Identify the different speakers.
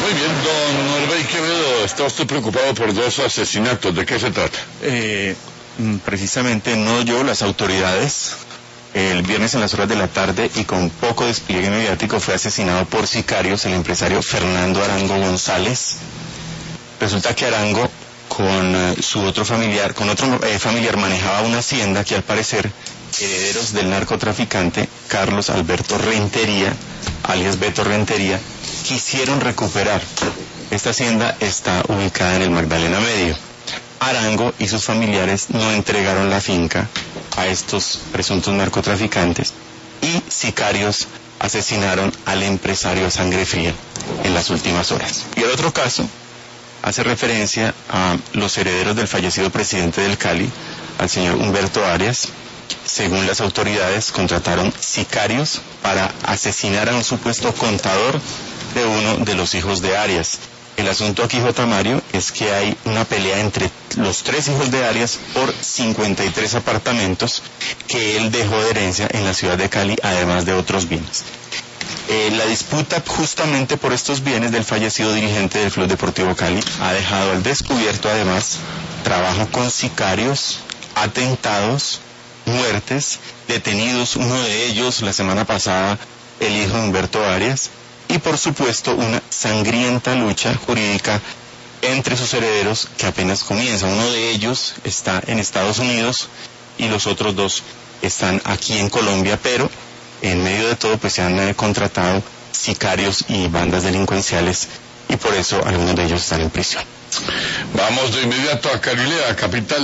Speaker 1: Muy bien, don Orbey Quevedo, está usted preocupado por dos asesinatos. ¿De qué se trata?
Speaker 2: Precisamente no yo, las autoridades. El viernes en las horas de la tarde y con poco despliegue mediático fue asesinado por sicarios el empresario Fernando Arango González. Resulta que Arango con su otro familiar, manejaba una hacienda que al parecer herederos del narcotraficante Carlos Alberto Rentería, alias Beto Rentería, quisieron recuperar. Esta hacienda está ubicada en el Magdalena Medio. Arango y sus familiares no entregaron la finca a estos presuntos narcotraficantes y sicarios asesinaron al empresario a sangre fría en las últimas horas. Y el otro caso hace referencia a los herederos del fallecido presidente del Cali, al señor Humberto Arias. Según las autoridades, contrataron sicarios para asesinar a un supuesto contador de uno de los hijos de Arias. El asunto aquí, J. Mario, es que hay una pelea entre los tres hijos de Arias por 53 apartamentos que él dejó de herencia en la ciudad de Cali, además de otros bienes. La disputa justamente por estos bienes del fallecido dirigente del Club Deportivo Cali ha dejado al descubierto, además, trabajo con sicarios, atentados, muertes, detenidos, uno de ellos la semana pasada, el hijo de Humberto Arias, y por supuesto una sangrienta lucha jurídica entre sus herederos que apenas comienza. Uno de ellos está en Estados Unidos y los otros dos están aquí en Colombia, pero en medio de todo pues se han contratado sicarios y bandas delincuenciales y por eso algunos de ellos están en prisión.
Speaker 1: Vamos de inmediato a Galilea, capital